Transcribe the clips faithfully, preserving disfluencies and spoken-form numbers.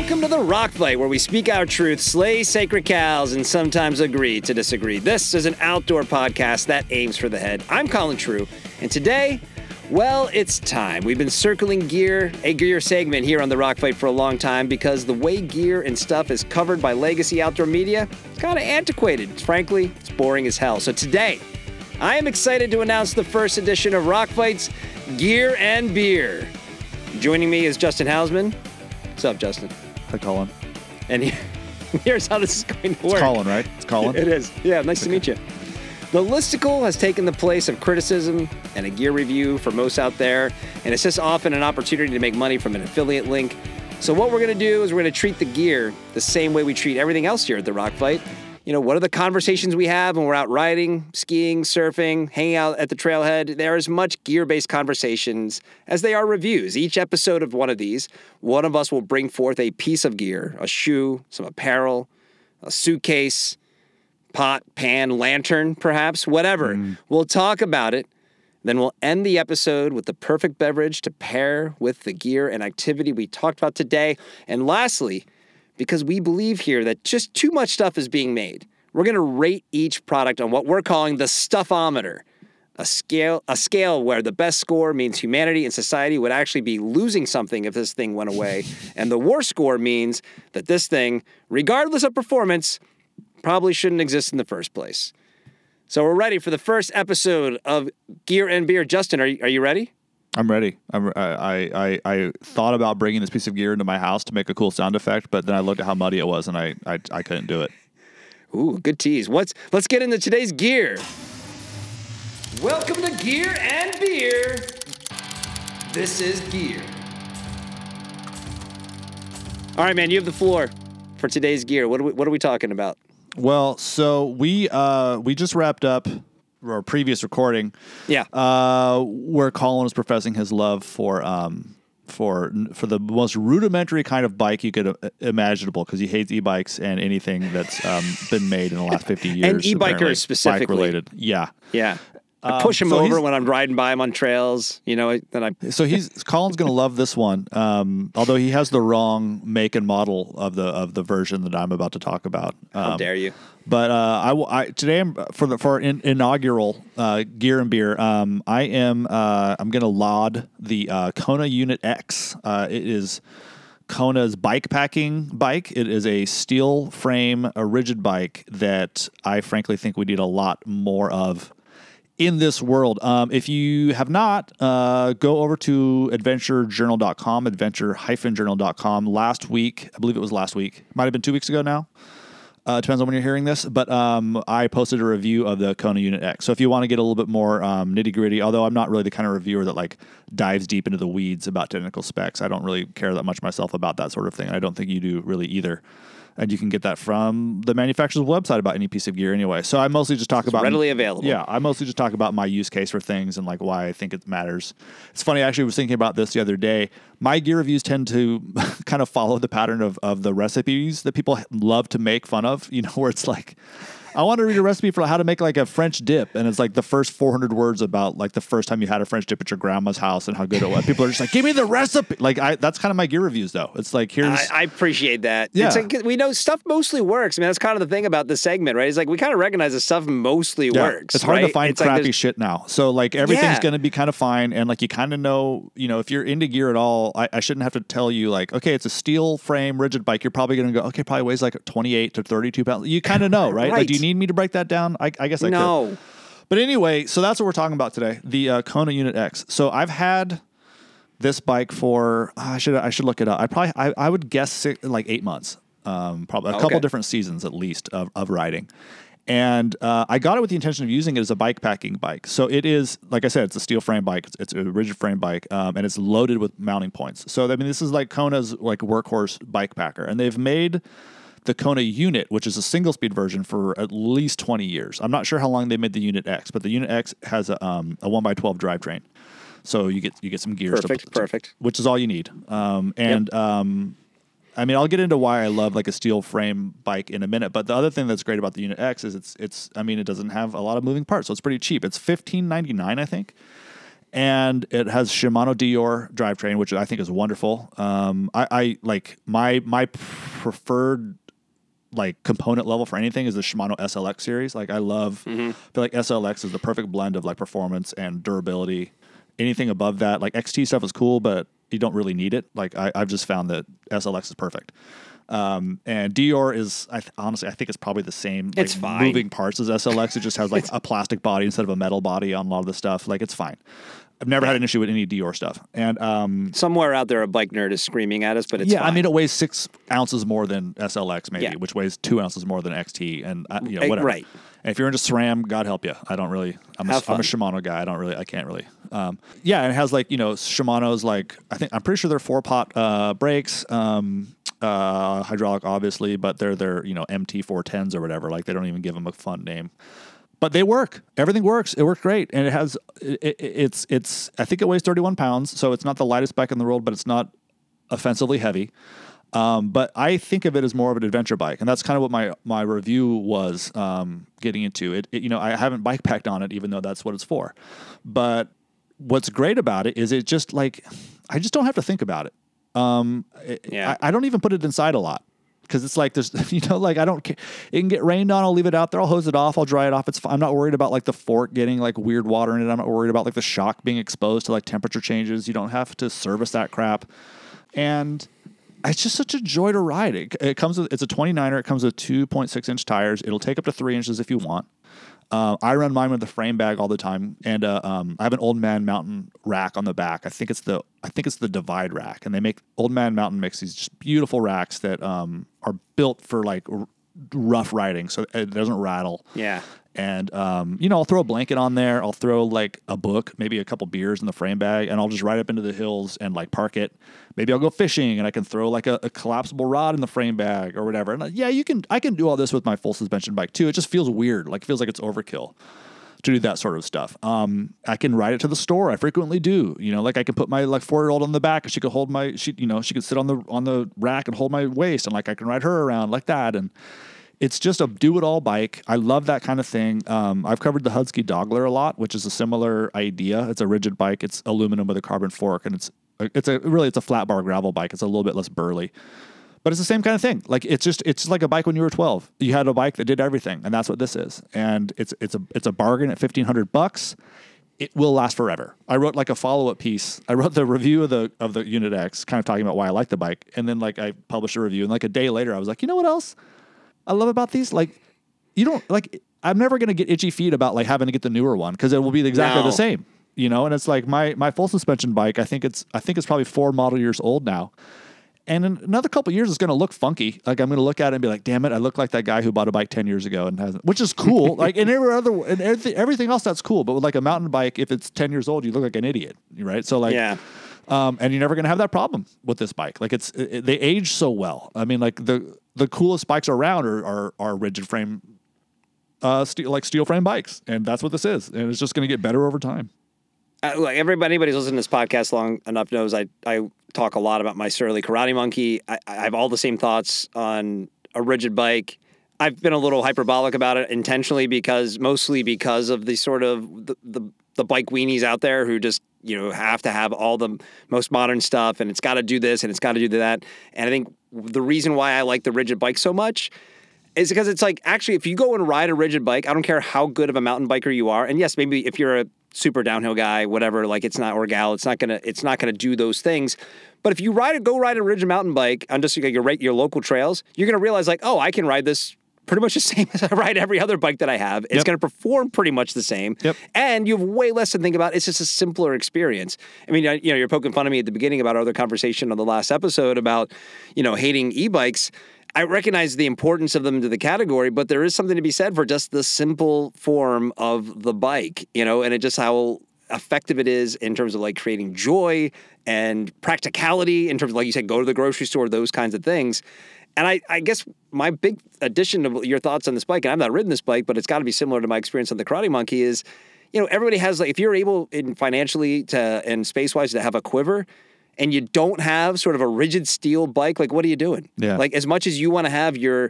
Welcome to the Rock Fight, where we speak our truth, slay sacred cows, and sometimes agree to disagree. This is an outdoor podcast that aims for the head. I'm Colin True, and today, well, it's time. We've been circling gear, a gear segment here on the Rock Fight for a long time because the way gear and stuff is covered by legacy outdoor media, it's kind of antiquated. Frankly, it's boring as hell. So today, I am excited to announce the first edition of Rock Fight's Gear and Beer. Joining me is Justin Hausman. What's up, Justin? Hi, Colin. And he, here's how this is going to work. It's Colin, right? It's Colin? It is. Yeah, nice okay. to meet you. The listicle has taken the place of criticism and a gear review for most out there, and it's just often an opportunity to make money from an affiliate link. So what we're going to do is we're going to treat the gear the same way we treat everything else here at the Rock Fight. You know, what are the conversations we have when we're out riding, skiing, surfing, hanging out at the trailhead? There are as much gear-based conversations as they are reviews. Each episode of one of these, one of us will bring forth a piece of gear, a shoe, some apparel, a suitcase, pot, pan, lantern, perhaps, whatever. Mm. We'll talk about it. Then we'll end the episode with the perfect beverage to pair with the gear and activity we talked about today. And lastly, because we believe here that just too much stuff is being made, we're going to rate each product on what we're calling the stuffometer, a scale a scale where the best score means humanity and society would actually be losing something if this thing went away, and the worst score means that this thing, regardless of performance, probably shouldn't exist in the first place. So we're ready for the first episode of Gear and Beer. Justin, are you, are you ready? I'm ready. I'm, I, I I thought about bringing this piece of gear into my house to make a cool sound effect, but then I looked at how muddy it was, and I I, I couldn't do it. Ooh, good tease. What's let's get into today's gear. Welcome to Gear and Beer. This is gear. All right, man, you have the floor for today's gear. What are we, what are we talking about? Well, so we uh, we just wrapped up our previous recording, yeah, uh, where Colin was professing his love for um for for the most rudimentary kind of bike you could uh, imaginable, because he hates e-bikes and anything that's um, been made in the last fifty years, and e-bikers specifically, bike related. Yeah, yeah. I push him um, so over when I'm riding by him on trails, you know. Then I. So he's Colin's going to love this one, um, although he has the wrong make and model of the of the version that I'm about to talk about. Um, How dare you? But uh, I, I today I'm, for the for in, inaugural uh, Gear and Beer. Um, I am uh, I'm going to laud the uh, Kona Unit X. Uh, it is Kona's bike packing bike. It is a steel frame, a rigid bike that I frankly think we need a lot more of in this world. Um, if you have not, uh, go over to adventure journal dot com, adventure dash journal dot com. Last week, I believe it was last week, might have been two weeks ago now. Uh, depends on when you're hearing this, but um, I posted a review of the Kona Unit X. So if you want to get a little bit more um, nitty gritty, although I'm not really the kind of reviewer that like dives deep into the weeds about technical specs, I don't really care that much myself about that sort of thing. I don't think you do really either. And you can get that from the manufacturer's website about any piece of gear anyway. So I mostly just talk it's about... readily available. Yeah, I mostly just talk about my use case for things and like why I think it matters. It's funny, I actually was thinking about this the other day. My gear reviews tend to kind of follow the pattern of, of the recipes that people love to make fun of, you know, where it's like... I want to read a recipe for how to make like a French dip, and it's like the first four hundred words about like the first time you had a French dip at your grandma's house and how good it was. People are just like, give me the recipe. Like I, that's kind of my gear reviews though. It's like, here's. I, I appreciate that. Yeah. It's like, we know stuff mostly works. I mean, that's kind of the thing about this segment, right? It's like we kind of recognize that stuff mostly yeah. works. It's hard right? to find it's crappy like shit now. So like everything's yeah. going to be kind of fine. And like you kind of know, you know, if you're into gear at all, I, I shouldn't have to tell you like, okay, it's a steel frame rigid bike. You're probably going to go, okay, probably weighs like twenty-eight to thirty-two pounds. You kind of know, right? right? Like, do you need me to break that down? I, I guess I no. could. But anyway, so that's what we're talking about today, the uh, Kona Unit X. So I've had this bike for, oh, I should I should look it up. I probably, I, I would guess six, like eight months, um, probably a okay. couple different seasons at least of, of riding. And uh, I got it with the intention of using it as a bike packing bike. So it is, like I said, it's a steel frame bike. It's, it's a rigid frame bike, um, and it's loaded with mounting points. So, I mean, this is like Kona's like workhorse bike packer. And they've made the Kona Unit, which is a single-speed version, for at least twenty years. I'm not sure how long they made the Unit X, but the Unit X has a, um, a one by twelve drivetrain. So you get you get some gear. Perfect, stuff, perfect. Which is all you need. Um, and... Yep. Um, I mean, I'll get into why I love like a steel frame bike in a minute, but the other thing that's great about the Unit X is it's it's I mean, it doesn't have a lot of moving parts, so it's pretty cheap. It's fifteen ninety-nine, I think. and it has Shimano Dior drivetrain, which I think is wonderful. Um, I, I like my my preferred like component level for anything is the Shimano S L X series. Like I love, mm-hmm. I feel like S L X is the perfect blend of like performance and durability. Anything above that, like X T stuff is cool, but you don't really need it. Like I, I've just found that S L X is perfect. Um, and Dior is, I th- honestly, I think it's probably the same like, it's fine. moving parts as S L X. It just has like a plastic body instead of a metal body on a lot of the stuff. Like it's fine. I've never yeah. had an issue with any Dior stuff. And um, somewhere out there, a bike nerd is screaming at us, but it's yeah. fine. I mean, it weighs six ounces more than S L X, maybe, yeah. which weighs two ounces more than X T, and uh, you know whatever. Right. And if you're into SRAM, God help you. I don't really. I'm a, I'm a Shimano guy. I don't really. I can't really. Um, yeah, and it has like you know Shimano's like I think I'm pretty sure they're four pot uh, brakes. Um, uh, hydraulic, obviously, but they're they're you know M T four tens or whatever. Like they don't even give them a fun name, but they work. Everything works. It worked great, and it has it, it, it's it's. I think it weighs thirty-one pounds, so it's not the lightest bike in the world, but it's not offensively heavy. Um, but I think of it as more of an adventure bike, and that's kind of what my my review was um, getting into. It, it you know I haven't bike packed on it, even though that's what it's for. But what's great about it is it just like I just don't have to think about it. Um, yeah. I, I don't even put it inside a lot because it's like there's, you know, like I don't care. It can get rained on. I'll leave it out there. I'll hose it off. I'll dry it off. It's fine. I'm not worried about like the fork getting like weird water in it. I'm not worried about like the shock being exposed to like temperature changes. You don't have to service that crap. And it's just such a joy to ride. It, it comes with, it's a twenty-niner. It comes with two point six inch tires. It'll take up to three inches if you want. Uh, I run mine with the frame bag all the time, and uh, um, I have an Old Man Mountain rack on the back. I think it's the I think it's the Divide rack, and they make Old Man Mountain makes these just beautiful racks that um, are built for like r- rough riding, so it doesn't rattle. Yeah. And um, you know, I'll throw a blanket on there. I'll throw like a book, maybe a couple beers in the frame bag, and I'll just ride up into the hills and like park it. Maybe I'll go fishing, and I can throw like a, a collapsible rod in the frame bag or whatever. And uh, yeah, you can. I can do all this with my full suspension bike too. It just feels weird. Like it feels like it's overkill to do that sort of stuff. Um, I can ride it to the store. I frequently do. You know, like I can put my like four year old on the back, and she could hold my. She you know she could sit on the on the rack and hold my waist, and like I can ride her around like that. And it's just a do-it-all bike. I love that kind of thing. Um, I've covered the Husky Doggler a lot, which is a similar idea. It's a rigid bike. It's aluminum with a carbon fork, and it's it's a really it's a flat bar gravel bike. It's a little bit less burly, but it's the same kind of thing. Like it's just it's like a bike when you were twelve. You had a bike that did everything, and that's what this is. And it's it's a it's a bargain at fifteen hundred bucks. It will last forever. I wrote like a follow-up piece. I wrote the review of the of the Unit X, kind of talking about why I like the bike, and then like I published a review, and like a day later, I was like, you know what else I love about these? Like, you don't like. I'm never gonna get itchy feet about like having to get the newer one because it will be exactly no. the same, you know. And it's like my my full suspension bike. I think it's I think it's probably four model years old now, and in another couple of years it's gonna look funky. Like I'm gonna look at it and be like, damn it, I look like that guy who bought a bike ten years ago and hasn't, which is cool. Like and every other and everything, everything else that's cool. But with like a mountain bike, if it's ten years old, you look like an idiot, right? So like yeah. Um, and you're never going to have that problem with this bike. Like it's, it, they age so well. I mean, like the, the coolest bikes around are, are, are rigid frame, uh, steel, like steel frame bikes. And that's what this is. And it's just going to get better over time. Uh, like everybody, anybody who's listened to this podcast long enough knows I, I talk a lot about my Surly Karate Monkey. I, I have all the same thoughts on a rigid bike. I've been a little hyperbolic about it intentionally because mostly because of the sort of the, the, the bike weenies out there who just, you know, have to have all the most modern stuff and it's got to do this and it's got to do that. And I think the reason why I like the rigid bike so much is because it's like, actually, if you go and ride a rigid bike, I don't care how good of a mountain biker you are. And yes, maybe if you're a super downhill guy, whatever, like it's not, or gal, it's not going to, it's not going to do those things. But if you ride, go ride a rigid mountain bike on just your, your, your local trails, you're going to realize like, oh, I can ride this pretty much the same as I ride every other bike that I have. It's yep. going to perform pretty much the same. Yep. And you have way less to think about. It's just a simpler experience. I mean, you know, you're poking fun at me at the beginning about our other conversation on the last episode about, you know, hating e-bikes. I recognize the importance of them to the category, but there is something to be said for just the simple form of the bike, you know, and it just how effective it is in terms of like creating joy and practicality in terms of, like you said, go to the grocery store, those kinds of things. And I, I guess my big addition to your thoughts on this bike, and I've not ridden this bike, but it's got to be similar to my experience on the Karate Monkey, is, you know, everybody has, like, if you're able in financially to and space-wise to have a quiver, and you don't have sort of a rigid steel bike, like, what are you doing? Yeah. Like, as much as you want to have your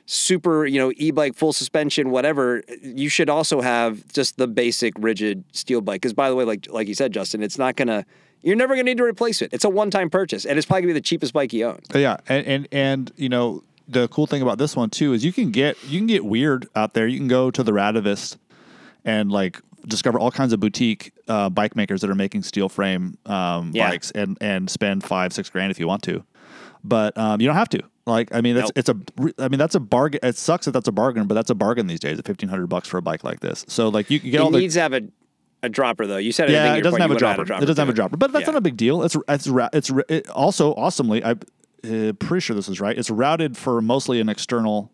super, you know, e-bike, full suspension, whatever, you should also have just the basic rigid steel bike. Because by the way, like like you said, Justin, it's not gonna, you're never gonna need to replace it. It's a one-time purchase, and it's probably gonna be the cheapest bike you own. Yeah, and and, and you know the cool thing about this one too is you can get you can get weird out there. You can go to the Radavist and like discover all kinds of boutique uh, bike makers that are making steel frame um, Yeah. bikes and and spend five six grand if you want to, but um, you don't have to. Like, I mean, that's, Nope. it's a, I mean, that's a bargain. It sucks that that's a bargain, but that's a bargain these days at fifteen hundred bucks for a bike like this. So like you, you get It all the, needs to have a, a dropper though. You said yeah, it it doesn't have a dropper. dropper. It doesn't have a to dropper, but that's Yeah. not a big deal. It's, it's, ra- it's ra- it also awesomely, I'm uh, pretty sure this is right. It's routed for mostly an external,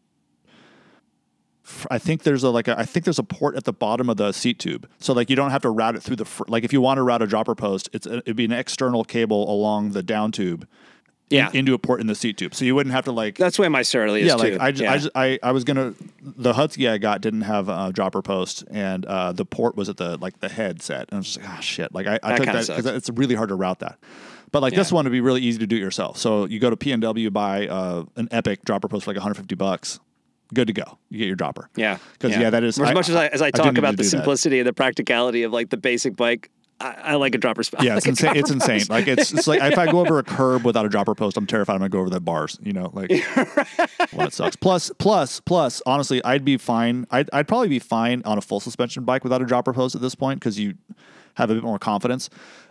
I think there's a, like a, I think there's a port at the bottom of the seat tube. So like you don't have to route it through the, fr- like if you want to route a dropper post, it's a, it'd be an external cable along the down tube. Yeah. In, into a port in the seat tube, so you wouldn't have to like. That's the way my Surly is yeah, too. like I, just, yeah. I, just, I, I was gonna. The Husky I got didn't have a dropper post, and uh, the port was at the like the headset, and I was just like, ah, shit. Like I, I That took kinda that because sucks. it's really hard to route that. But like this Yeah. one would be really easy to do it yourself. So you go to P and W, buy uh, an Epic dropper post for like one hundred fifty bucks. Good to go. You get your dropper. Yeah, because yeah. that is as I- much as I as I I do talk need about to the do that. simplicity and the practicality of like the basic bike. I, I like a dropper spot. Yeah, it's like a insane. It's dropper insane. post. Like it's it's like if I go over a curb without a dropper post, I'm terrified I'm gonna go over the bars. You know, like well, it sucks. Plus, plus, plus. Honestly, I'd be fine. I'd I'd probably be fine on a full suspension bike without a dropper post at this point because you have a bit more confidence.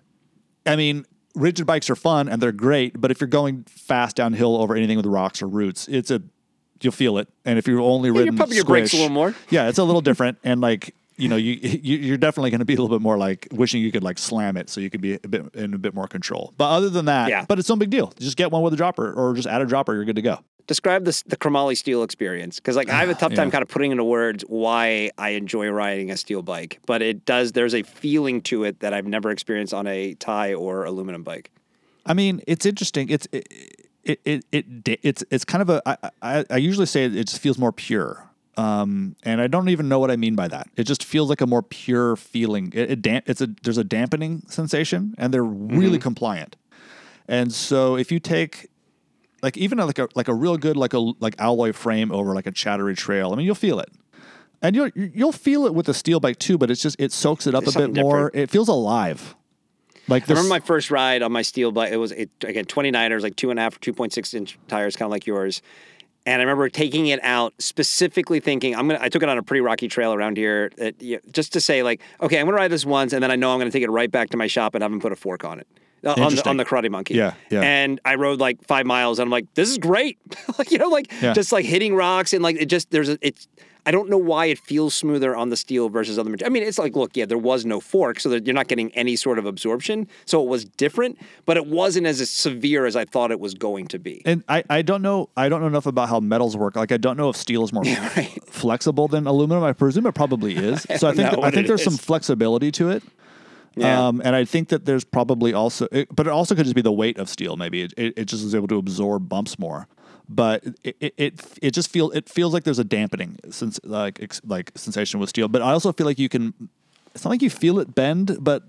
I mean, rigid bikes are fun and they're great, but if you're going fast downhill over anything with rocks or roots, it's a you'll feel it. And if you're only you're ridden pumping your brakes a squish- little more. yeah, it's a little different and like. You know, you, you you're definitely going to be a little bit more like wishing you could like slam it so you could be a bit in a bit more control. But other than that, Yeah. but it's no big deal. Just get one with a dropper or just add a dropper. You're good to go. Describe this the Chromoly steel experience because like I have a tough time Yeah. kind of putting into words why I enjoy riding a steel bike, but it does. There's a feeling to it that I've never experienced on a tie or aluminum bike. I mean, it's interesting. It's it it it, it it's it's kind of a. I, I, I usually say it just feels more pure. Um, and I don't even know what I mean by that. It just feels like a more pure feeling. It, it damp, it's a there's a dampening sensation, and they're really compliant. And so if you take like even like a like a real good like a like alloy frame over like a Chattery Trail, I mean you'll feel it, and you'll you'll feel it with the steel bike too. But it's just it soaks it up There's a bit something more. different. It feels alive. Like I this, remember my first ride on my steel bike. It was it, again twenty-niners, like two and a half or two point six inch tires, kind of like yours. And I remember taking it out specifically thinking I'm gonna. I took it on a pretty rocky trail around here, that, you know, just to say like, okay, I'm gonna ride this once, and then I know I'm gonna take it right back to my shop and have them put a fork on it, uh, on the Interesting. on the Karate Monkey. Yeah, yeah. And I rode like five miles, and I'm like, this is great. Like you know, like Yeah. just like hitting rocks and like it just there's a it's. I don't know why it feels smoother on the steel versus other materials. I mean, it's like, look, yeah, there was no fork, so that you're not getting any sort of absorption. So it was different, but it wasn't as severe as I thought it was going to be. And I, I don't know I don't know enough about how metals work. Like I don't know if steel is more right. flexible than aluminum. I presume it probably is. So I don't think know I what think it there's is. some flexibility to it. Yeah. Um, and I think that there's probably also, it, but it also could just be the weight of steel. Maybe it, it, it just is able to absorb bumps more. But it, it it it just feels it feels like there's a dampening since like ex, like sensation with steel. But I also feel like you can. It's not like you feel it bend, but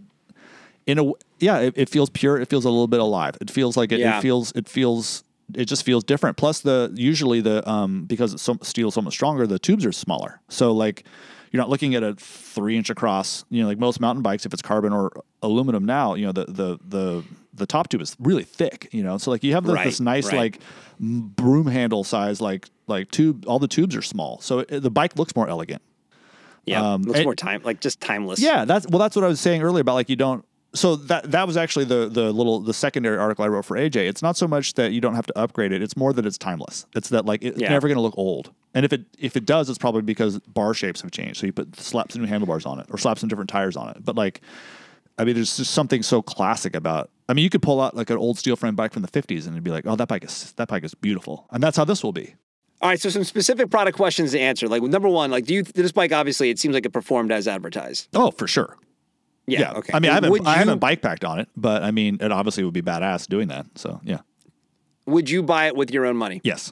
in a yeah, it, it feels pure. It feels a little bit alive. It feels like it, Yeah. it feels it feels it just feels different. Plus the usually the um because it's so, steel is so much stronger, the tubes are smaller. So like you're not looking at a three inch across. You know, like most mountain bikes, if it's carbon or aluminum now, you know the the the the top tube is really thick. You know, so like you have the, Right, this nice right. like broom handle size like like tube. All the tubes are small, so it, the bike looks more elegant. Yeah, Um, looks and- more time, like just timeless. Yeah, that's well. That's what I was saying earlier about like you don't. So that that was actually the the little the secondary article I wrote for A J. It's not so much that you don't have to upgrade it. It's more that it's timeless. It's that like it's Yeah. never going to look old. And if it if it does, it's probably because bar shapes have changed. So you put slap some new handlebars on it or slap some different tires on it. But like, I mean, there's just something so classic about. I mean, you could pull out like an old steel frame bike from the fifties and it'd be like, oh, that bike is that bike is beautiful, and that's how this will be. All right, so some specific product questions to answer. Like number one, like do you this bike obviously it seems like it performed as advertised. Oh, for sure. Yeah. Yeah. Okay. I mean, I haven't Would I you- haven't bike packed on it, but I mean, it obviously would be badass doing that. So yeah. Would you buy it with your own money? Yes.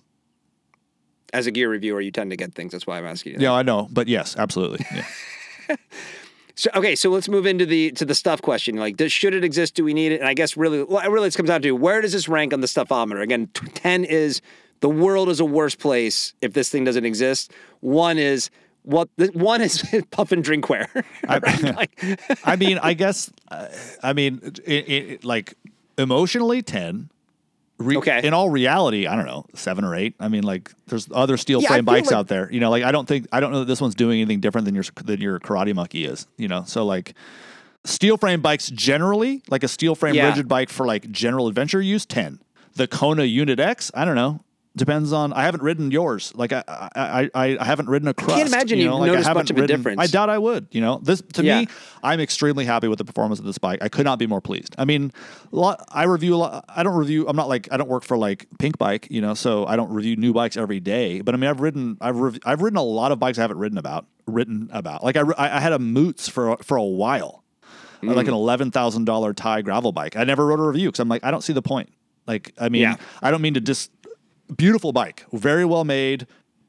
As a gear reviewer, you tend to get things. That's why I'm asking you. that. Yeah, I know, but yes, absolutely. Yeah. So, okay, so let's move into the to the stuff question. Like, does, should it exist? Do we need it? And I guess really, well, really, it comes down to where does this rank on the stuffometer? Again, t- ten is the world is a worse place if this thing doesn't exist. One is what the, one is puff and drinkware. I, Like- I mean, I guess, uh, I mean, it, it, like emotionally ten. Re- Okay. In all reality, I don't know, seven or eight. I mean, like, there's other steel Yeah, I frame feel bikes like- out there. You know, like I don't think I don't know that this one's doing anything different than your than your Karate Monkey is. You know, so like steel frame bikes generally, like a steel frame Yeah. rigid bike for like general adventure use, ten. The Kona Unit X, I don't know. Depends on. I haven't ridden yours. Like I, I, I, I haven't ridden a Crust. can't imagine you you've know? like, I noticed haven't much of a ridden- difference. I doubt I would. You know, this to Yeah. me, I'm extremely happy with the performance of this bike. I could not be more pleased. I mean, a lot, I review a lot. I don't review. I'm not like I don't work for like Pink Bike. You know, so I don't review new bikes every day. But I mean, I've ridden. I've rev- I've ridden a lot of bikes I haven't ridden about. Written about. Like I, I had a Moots for for a while, Mm. like an eleven thousand dollar Thai gravel bike. I never wrote a review because I'm like I don't see the point. Like I mean, Yeah. I don't mean to just. Beautiful bike, very well made.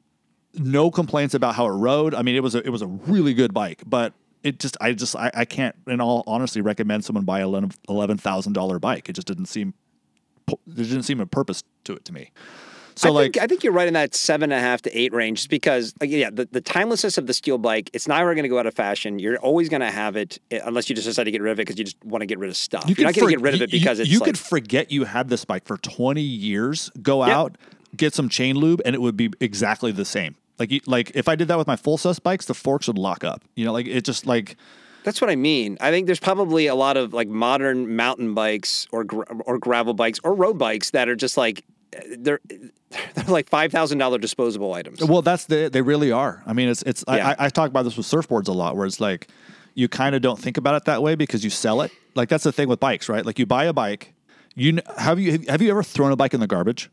No complaints about how it rode. I mean, it was a it was a really good bike, but it just I just I, I can't, in all honesty, recommend someone buy a eleven thousand dollar bike. It just didn't seem there didn't seem a purpose to it to me. So I like think, I think you're right in that seven and a half to eight range, just because, like, yeah, the, the timelessness of the steel bike, it's never going to go out of fashion. You're always going to have it, eh, unless you just decide to get rid of it because you just want to get rid of stuff. You are not going to get rid of it because you, it's you like, could forget you had this bike for twenty years, go Yep. out, get some chain lube, and it would be exactly the same. Like you, like if I did that with my full sus bikes, the forks would lock up. You know, like it just like. that's what I mean. I think there's probably a lot of like modern mountain bikes or gra- or gravel bikes or road bikes that are just like they're they're like five thousand dollar disposable items. Well, that's the they really are. I mean, it's it's. Yeah. I, I, I talk about this with surfboards a lot, where it's like you kind of don't think about it that way because you sell it. Like that's the thing with bikes, right? Like you buy a bike. You kn- have you have you ever thrown a bike in the garbage?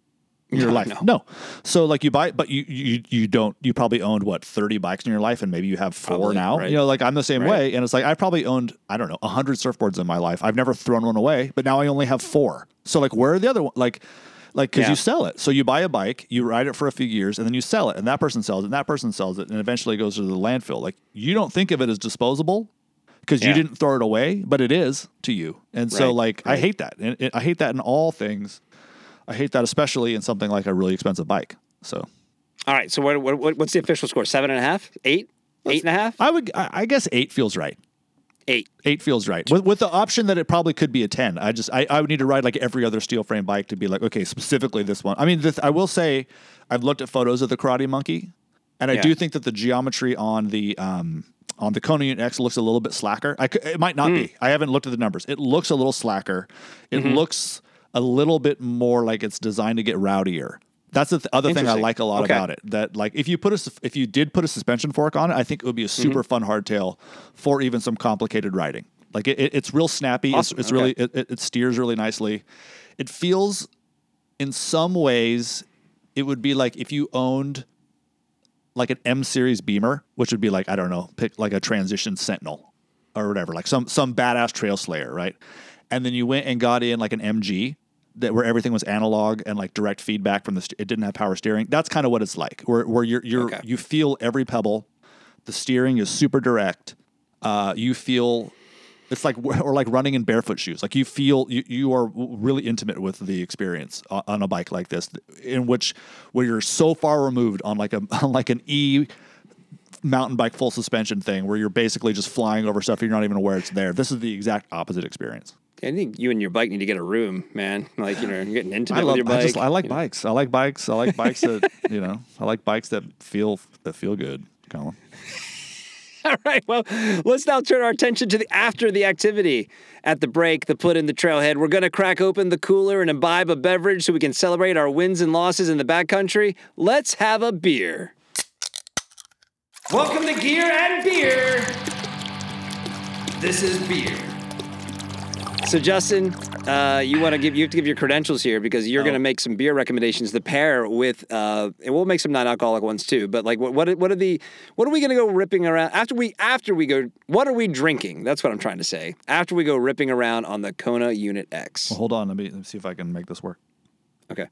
In your No, life? no. No. So like you buy, but you you you don't. You probably owned what thirty bikes in your life, and maybe you have four Probably, now. right. You know, like I'm the same Right. way, and it's like I probably owned I don't know a hundred surfboards in my life. I've never thrown one away, but now I only have four. So like, where are the other one? Like. Like, because Yeah. you sell it. So you buy a bike, you ride it for a few years, and then you sell it, and that person sells it, and that person sells it, and eventually it goes to the landfill. Like, you don't think of it as disposable because Yeah. you didn't throw it away, but it is to you. And so, Right, like, I right. hate that. And it, I hate that in all things. I hate that especially in something like a really expensive bike. So All right, so what, what what's the official score? Seven and a half? Eight? Eight and a half? I would, I, I guess eight feels right. Eight. Eight feels right. With, with the option that it probably could be a ten. I just, I, I would need to ride like every other steel frame bike to be like, okay, specifically this one. I mean, this, I will say I've looked at photos of the Karate Monkey, and I Yeah. do think that the geometry on the, um, on the Kona Unit X looks a little bit slacker. I c it might not be. I haven't looked at the numbers. It looks a little slacker. It looks a little bit more like it's designed to get rowdier. That's the th- other thing I Interesting. like a lot Okay. about it. That like if you put a sus- if you did put a suspension fork on it, I think it would be a super fun hardtail for even some complicated riding. Like it, it, it's real snappy. Awesome. It's, it's Okay. really it, it it steers really nicely. It feels, in some ways, it would be like if you owned like an M series Beamer, which would be like I don't know, pick like a Transition Sentinel or whatever, like some some badass trail slayer, right? And then you went and got in like an M G that where everything was analog and like direct feedback from the st- it didn't have power steering. That's kind of what it's like, where where you're you're Okay. you feel every pebble. The steering is super direct. Uh, you feel it's like or like running in barefoot shoes. Like you feel you, you are really intimate with the experience on, on a bike like this, in which where you're so far removed on like a on like an E mountain bike full suspension thing, where you're basically just flying over stuff you're not even aware it's there. This is the exact opposite experience. I think you and your bike need to get a room, man. Like, you know, you're getting intimate I love. with your bike. I just. I like you know. bikes. I like bikes. I like bikes that you know. I like bikes that feel that feel good. Colin. All right, well, let's now turn our attention to the after the activity. At the break, the put in the trailhead, we're going to crack open the cooler and imbibe a beverage so we can celebrate our wins and losses in the backcountry. Let's have a beer. Welcome to Gear and Beer. This is beer. So, Justin, uh, you want to give you have to give your credentials here because you're Oh. going to make some beer recommendations to pair with, uh, and we'll make some non-alcoholic ones too. But like, what what are, what are the what are we going to go ripping around after we after we go? What are we drinking? That's what I'm trying to say. After we go ripping around on the Kona Unit X. Well, hold on. Let me, let me see if I can make this work. Okay.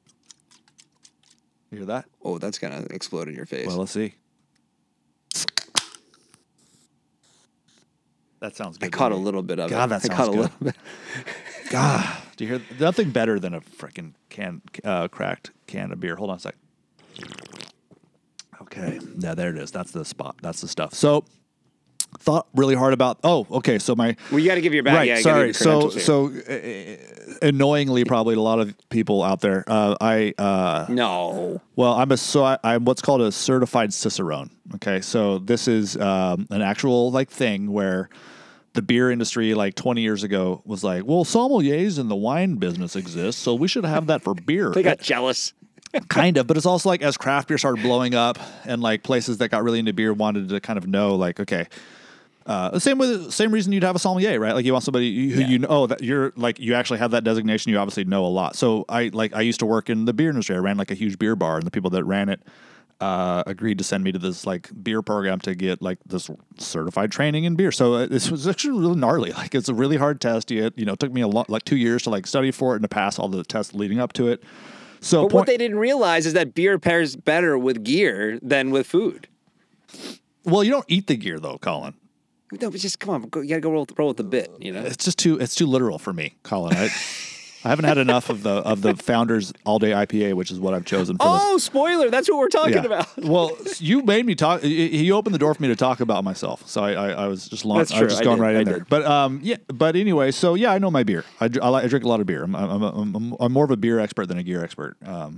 You hear that? Oh, that's gonna explode in your face. Well, let's see. That sounds good. I to caught a me. little bit of God, it. that I caught sounds a good. little bit. God, do you hear? Nothing better than a freaking can uh, cracked can of beer. Hold on a sec. Okay, yeah, there it is. That's the spot. That's the stuff. So, thought really hard about. Oh, okay. So my Well, you got to give your back. right. Yeah, you sorry. gotta give your So credentials here. so uh, annoyingly, probably to a lot of people out there. Uh, I uh, no. well, I'm a so I, I'm what's called a certified cicerone. Okay, so this is um, an actual like thing where the beer industry like twenty years ago was like, well, sommeliers in the wine business exist, so we should have that for beer. They got jealous. Kind of, but it's also like as craft beer started blowing up and like places that got really into beer wanted to kind of know like, okay, uh, the same with same reason you'd have a sommelier, right? Like you want somebody who Yeah. you know that you're like you actually have that designation. You obviously know a lot. So I like I used to work in the beer industry. I ran like a huge beer bar, and the people that ran it uh, agreed to send me to this like beer program to get like this certified training in beer. So uh, this was actually really gnarly. Like it's a really hard test. You you know, it took me a lot like two years to like study for it and to pass all the tests leading up to it. So But point, what they didn't realize is that beer pairs better with gear than with food. well, you don't eat the gear though, Colin. No, but just come on, go, you got to go roll, roll with the bit. You know. It's just too it's too literal for me, Colin. I, I haven't had enough of the of the Founders All Day I P A, which is what I've chosen for this. Oh, spoiler! That's what we're talking Yeah. about. Well, you made me talk. He opened the door for me to talk about myself, so I, I, I was just long, That's I true. was just I going did. right I in there. did. But um, yeah. But anyway, so yeah, I know my beer. I, dr- I, like, I drink a lot of beer. I'm I'm, I'm I'm I'm more of a beer expert than a gear expert. Um,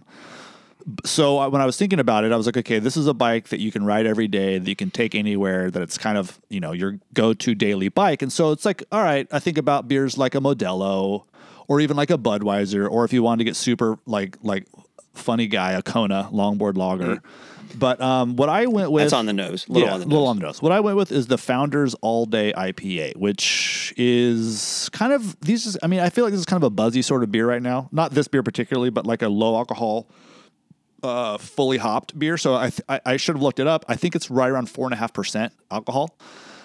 so I, when I was thinking about it, I was like, okay, this is a bike that you can ride every day, that you can take anywhere, that it's kind of you know your go-to daily bike. And so it's like, all right, I think about beers like a Modelo, or even like a Budweiser, or if you wanted to get super like like funny guy, a Kona longboard lager. But um, what I went with That's on the nose. Little yeah, on the little nose. on the nose. What I went with is the Founders All Day I P A, which is kind of these. Is, I mean, I feel like this is kind of a buzzy sort of beer right now. Not this beer particularly, but like a low alcohol, uh, fully hopped beer. So I, th- I I should have looked it up. I think it's right around four and a half percent alcohol.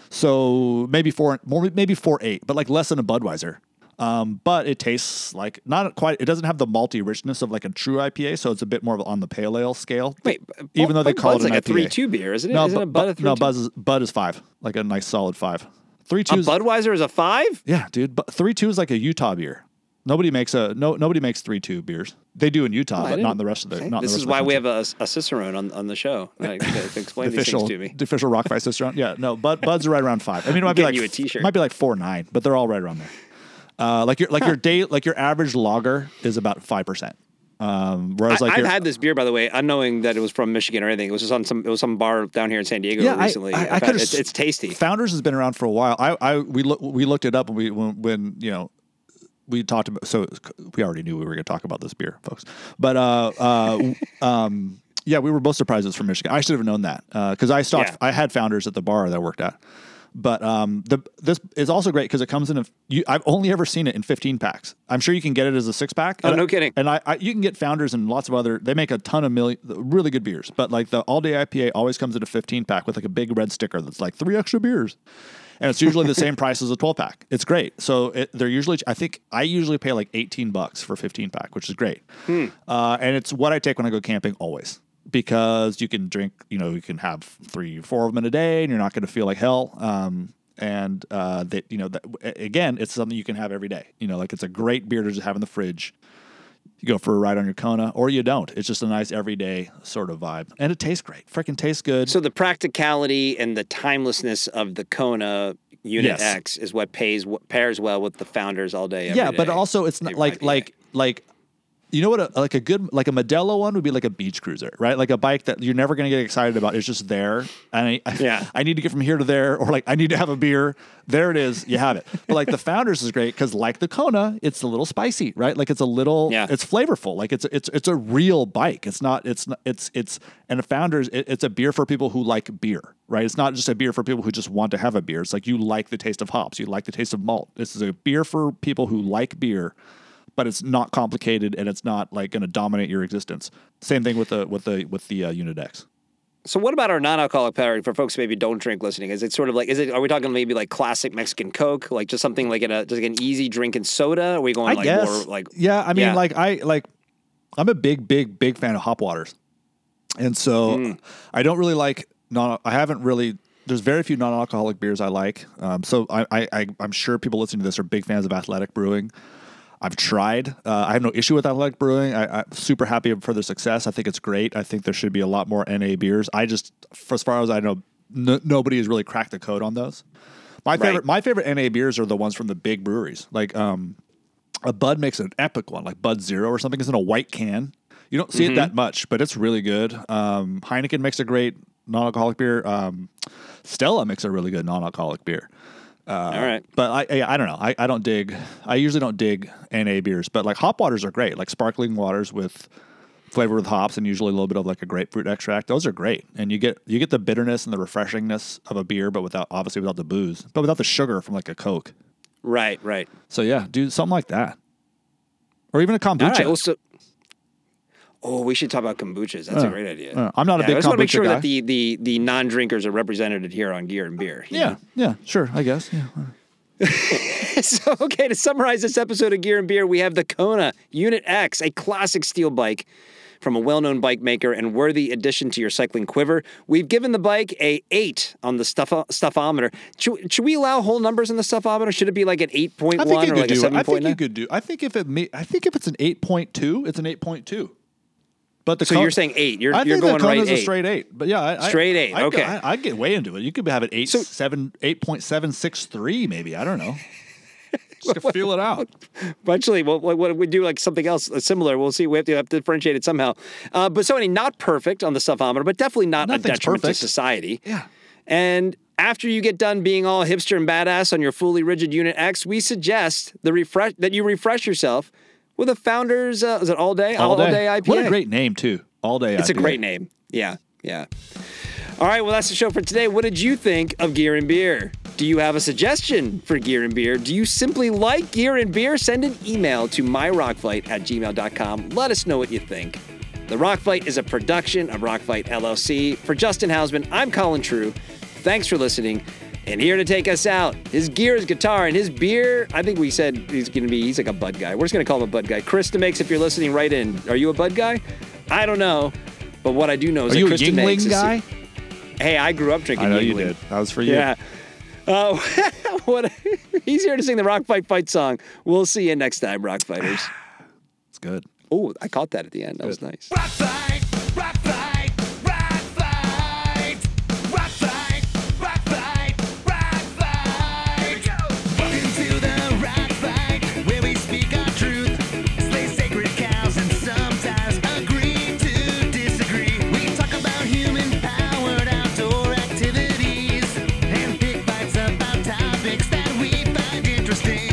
So maybe four, more maybe four eight, but like less than a Budweiser. Um, but it tastes like not quite. It doesn't have the malty richness of like a true I P A, so it's a bit more of on the pale ale scale. Wait, even though they Bud- call Bud's it an like I P A. a three two beer, isn't it? No, Isn't bu- a Bud a bu- three no, two? Buzz is, Bud is five, like a nice solid five. Three two A is Budweiser is a five? yeah, dude. But three two is like a Utah beer. Nobody makes a no. Nobody makes three two beers. They do in Utah, Oh, I but didn't- not in the rest of the. Okay. Not in This the is rest why of the we country. have a, a Cicerone on, on the show. Uh, to, to explain the these official, things to me. the official Rock Fight Cicerone. Yeah, no, Bud Bud's are right around five. I mean, it might be like Getting you a t-shirt. might be like four nine, but they're all right around there. Uh, like your like your day like your average lager is about five percent. Um, whereas I, like I've your, had this beer, by the way, unknowing that it was from Michigan or anything. It was just on some. It was some bar down here in San Diego Yeah, I- recently. I- I I've had- could've it's, s- it's tasty. Founders has been around for a while. I, I we look we looked it up when we when, when you know we talked about so we already knew we were going to talk about this beer, folks. But uh, uh, um, yeah, we were both surprised it's from Michigan. I should have known that because I stopped. Yeah. I had Founders at the bar that I worked at. But um, the this is also great because it comes in a. You, I've only ever seen it in fifteen packs. I'm sure you can get it as a six pack. Oh, And no I- kidding. And I, I, you can get Founders and lots of other. They make a ton of million really good beers. But like the All Day I P A always comes in a fifteen pack with like a big red sticker that's like three extra beers, and it's usually the same price as a twelve pack. It's great. So it, they're usually. I think I usually pay like eighteen bucks for fifteen pack, which is great. Hmm. Uh, and it's what I take when I go camping always. Because you can drink, you know, you can have three, four of them in a day, and you're not going to feel like hell. Um, and uh, that you know, that, again, it's something you can have every day. You know, like it's a great beer to just have in the fridge. You go for a ride on your Kona, or you don't. It's just a nice everyday sort of vibe, and it tastes great. Freaking tastes good. So the practicality and the timelessness of the Kona Unit Yes. X is what pays what pairs well with the Founders All Day. Every yeah, but Day also it's not like I P A. like like. You know what? A, like a good, like a Modelo one would be like a beach cruiser, right? Like a bike that you're never going to get excited about. It's just there, and I, I, Yeah. I need to get from here to there, or like I need to have a beer. There it is. You have it. But like the Founders is great because, like the Kona, it's a little spicy, right? Like it's a little, Yeah. it's flavorful. Like it's it's it's a real bike. It's not. It's not. It's it's and a Founders. It, it's a beer for people who like beer, right? It's not just a beer for people who just want to have a beer. It's like you like the taste of hops. You like the taste of malt. This is a beer for people who like beer. But it's not complicated, and it's not like going to dominate your existence. Same thing with the with the with the uh, Unit X. So what about our non-alcoholic pairing for folks who maybe don't drink listening? Is it sort of like, is it, are we talking maybe like classic Mexican Coke, like just something like in a, just like an easy drinking soda? Are we going I like guess. more like, yeah, I mean, Yeah. like I like, I'm a big, big, big fan of hop waters, and so Mm. I don't really like non. I haven't really. There's very few non-alcoholic beers I like. Um, so I, I, I, I'm sure people listening to this are big fans of Athletic Brewing. I've tried. Uh, I have no issue with Athletic Brewing. I, I'm super happy for their success. I think it's great. I think there should be a lot more N A beers. I just, for as far as I know, n- nobody has really cracked the code on those. My Right. favorite, my favorite N A beers are the ones from the big breweries. Like um, a Bud makes an epic one, like Bud Zero or something. It's in a white can. You don't see Mm-hmm. it that much, but it's really good. Um, Heineken makes a great non-alcoholic beer. Um, Stella makes a really good non-alcoholic beer. Uh, All right. But I, I, I don't know. I, I don't dig. I usually don't dig N A beers, but like hop waters are great. Like sparkling waters with flavor with hops and usually a little bit of like a grapefruit extract. Those are great, and you get you get the bitterness and the refreshingness of a beer, but without obviously without the booze, but without the sugar from like a Coke. Right, right. So yeah, do something like that, or even a kombucha. All right. Well, so, oh, we should talk about kombuchas. That's a great idea. Uh, I'm not a Yeah, big I just want to make kombucha sure guy. that the, the, the non-drinkers are represented here on Gear and Beer. you yeah, know? yeah, sure, I guess. Yeah. So, okay, to summarize this episode of Gear and Beer, we have the Kona Unit X, a classic steel bike from a well-known bike maker and worthy addition to your cycling quiver. We've given the bike a eight on the stuff stuffometer. Should, should we allow whole numbers in the stuffometer? Should it be like an eight point I think one you or could like a do. I seven think point you nine? could do. I think if it. ma- I think if it's an eight point two, it's an eight point two. But the So Kona- you're saying eight. You're, I you're think going the right Kona's eight. a straight eight. But yeah, I, Straight I, eight, I, okay. I, I'd get way into it. You could have it eight So- seven eight point seven six three maybe. I don't know. Just to feel it out. Eventually, we'll, we'll, we'll do like something else similar. We'll see. We have to, have to differentiate it somehow. Uh, but so, any not perfect on the stuffometer, but definitely not a Nothing's detriment perfect. to society. Yeah. And after you get done being all hipster and badass on your fully rigid Unit X, we suggest the refresh that you refresh yourself with a Founders. Uh, is it all day? All day. I P A. What a great name too. All day. It's I P A. a great name. Yeah, yeah. All right, well, that's the show for today. What did you think of Gear and Beer? Do you have a suggestion for Gear and Beer? Do you simply like Gear and Beer? Send an email to myrockfight at gmail dot com. Let us know what you think. The Rock Fight is a production of Rock Fight L L C. For Justin Hausman, I'm Colin True. Thanks for listening. And here to take us out, his gear, his guitar, and his beer. I think we said he's going to be, he's like a Bud guy. We're just going to call him a Bud guy. Chris DeMakes, if you're listening, right in. Are you a Bud guy? I don't know. But what I do know is Are that you a Chris DeMakes Yingling is- guy? Hey, I grew up drinking I know Yingling. you did. That was for you. Yeah. Uh, what? He's here to sing the Rock Fight Fight song. We'll see you next time, Rock Fighters. It's good. Oh, I caught that at the end. That was nice. Rock fight, rock fight, rock fight, rock fight, rock fight, rock fight. Welcome to the rock fight, where we speak our truth, slay sacred cows, and sometimes agree to disagree. We talk about human-powered outdoor activities and pick fights about topics that we find interesting.